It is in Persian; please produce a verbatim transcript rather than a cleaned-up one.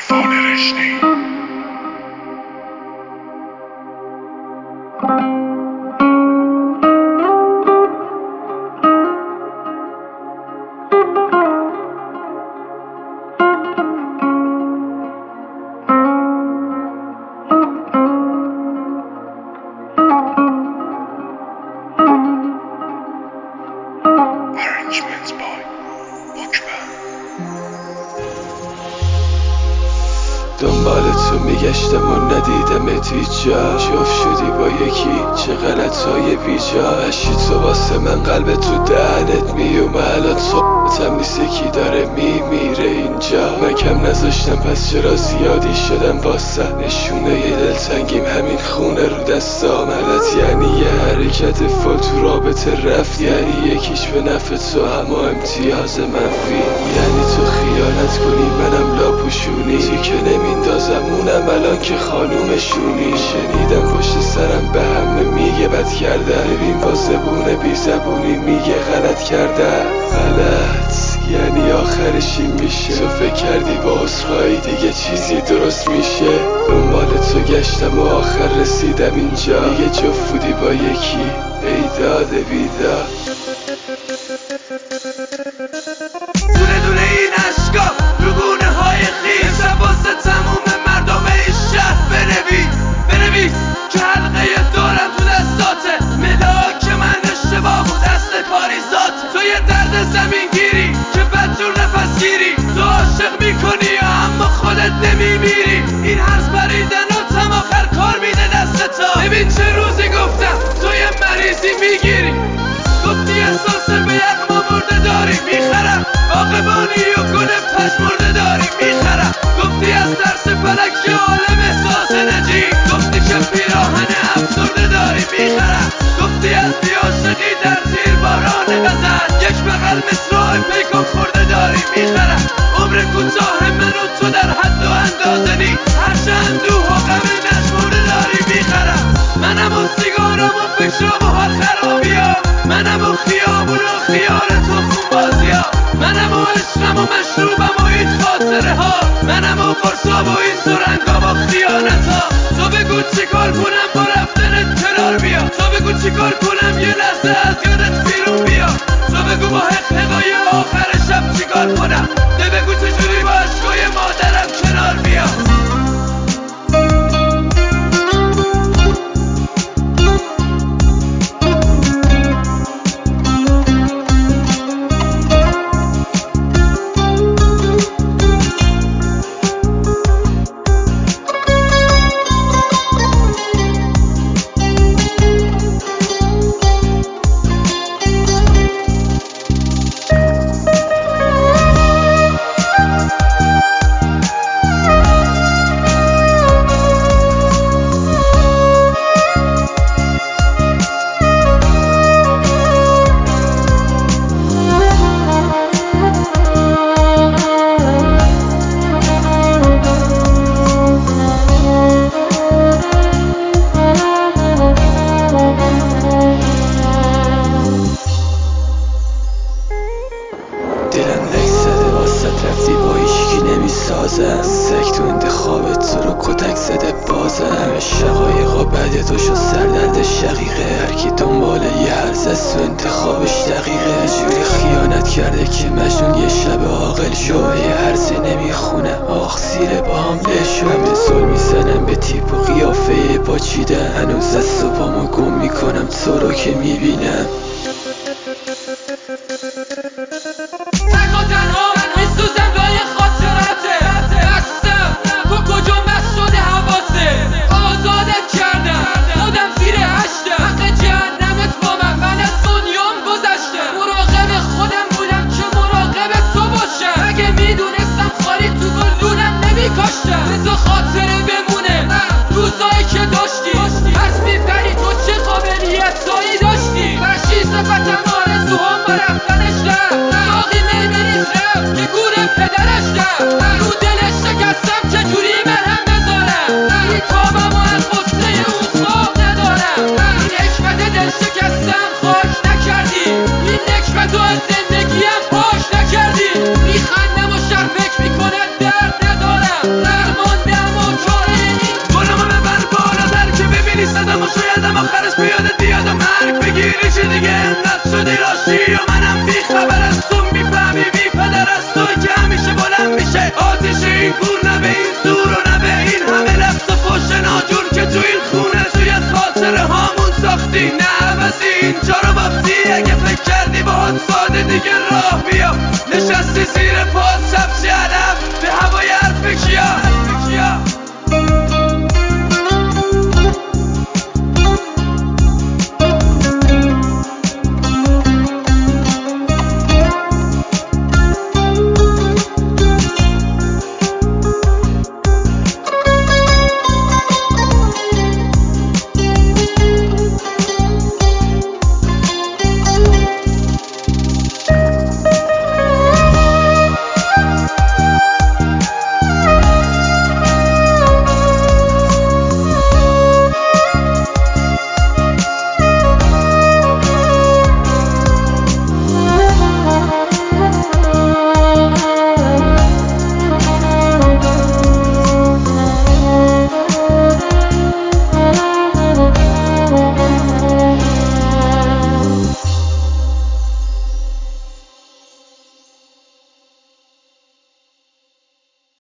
عرفان رشدی. Arrangements by Bookman. دنبال تو میگشتم و ندیدمت هیچ جا، جفت شدی با یکی، چه غلطهای بیجا. هشی تو واسه من قلب تو دهنت میومه، الان تو نیست یکی داره میمیره اینجا. من کم نذاشتم پس چرا زیادی شدم واسه نشونه ی دلتنگیم همین خونه رو دستام. حالت یعنی یه حرکت فال تو رابطه رفت، یعنی یکیش به نفع تو اما امتیاز منفی. یعنی تو خیانت کنی منم لاپوشونی، تو که نمیندازم اونم الان که خانومشونی. شنیدم پشت سرم به همه میگه بد کرده، ببین با زبونه بی زبونی میگه غلط کرده. غلط یعنی آخرش این میشه، تو فکر کردی با عذرخواهی دیگه چیزی درست میشه. دنبال تو گشتم و آخر رسیدم اینجا، دیگه جفت بودی با یکی ای داده بیداد. دونه دونه این عشقا رو گونه های خیز واسه تموم مردم این شهر بنویس بنویس که حلقه دارم تو دستاته، ملاک من اشتباه بود دست کاری ذاته. تو یه درد زمین گیری که بدجور نفس گیری، تو عاشق میکنی اما خودت نمیمیری. این هرز بریدن و تم آخر کار میده دست تا. ببین چه روزی گفتم تو یه مریضی میگیری، گفتی احساس به یغما برده داری میخرم، باغبانی و گل پژمرده داری میخرم. گفتی از ترس فلک که عالم احساس نجی، گفتی که پیراهن افسرده داری میخرم. گفتی از بیعاشقی در زیر باران غزل، یک بغل مصرع پیکان خورده داری میخرم. عمر کوتاه من و تو در حد و اندازه نیست، هرچه اندوه و غم نشمرده داری میخرم. منم و سیگارم و فکرام و حال خرابیام، منم و خیابون و خیال تخم بازیا، منم و عشقم و مشروبم و این خاطره ها، منم و قرصا و این سرنگا و خیانت ها. تو بگو چی کار کنم با رفتنت کنار بیا، تو بگو چی کار کنم یه لحظه از یادت بیرون بیا. تو بگو با حقهای آخر شب چی کار کنم، تو بگو چجوری با عشقای مادرم کنار بیا. دلم لک زده واسه رفتی با هیچکی نمیسازم، سگ تو انتخابت تو رو کتک زده بازم. همه شقایقا بعد تو شد سردرد شقیقه، هرکی دنبال یه هرز است تو انتخابش دقیقه. جوری خیانت کرده که مجنون یه شب عاقل شو، یه هرزه نمیخونه آخ زیر باهم لشو. همه زل میزنم به تیپ و قیافه پاچیدن، هنوز دست و پامو گم میکنم تو رو که میبینم. تک و تنها میسوزم لای خاطراته، بستم تو کجا مست شده حواسه، آزادت کردم خودم زیر هشتم، حق جهنمت با من من از دنیام گذشته. مراقب خودم بودم که مراقب تو باشم، اگه میدونستم خالی تو گلدونم نمیکاشتم. بذار خاطره بمونه روزایی که داشتی، پس میپری تو چه قابلیتایی داشتی. وحشی صفتم آرزوهام با رفتنش رفت، ساقی میمیریز رفت که گور پدرش رفت. رو دلش شکستم چجوری مرهم بذارم، بیتابم و از غصه اون خواب ندارم. این حکمت دل شکستم خاک نکردی، این نکبت و از زندگیم پاک نکردی. میخندم و شهر فکر میکنه درد ندارم، درماندم و چاره نیست. گلامو ببر بالاتر که ببینی صدامو، شایدم آخرش بیاد دیاد و مرگ بگیری. چه دیگه انقدر شدی راشی و منم بی خبر از تو، میفهمی بی پدر از توی که همیشه بلند میشه آتیش این گور نبی.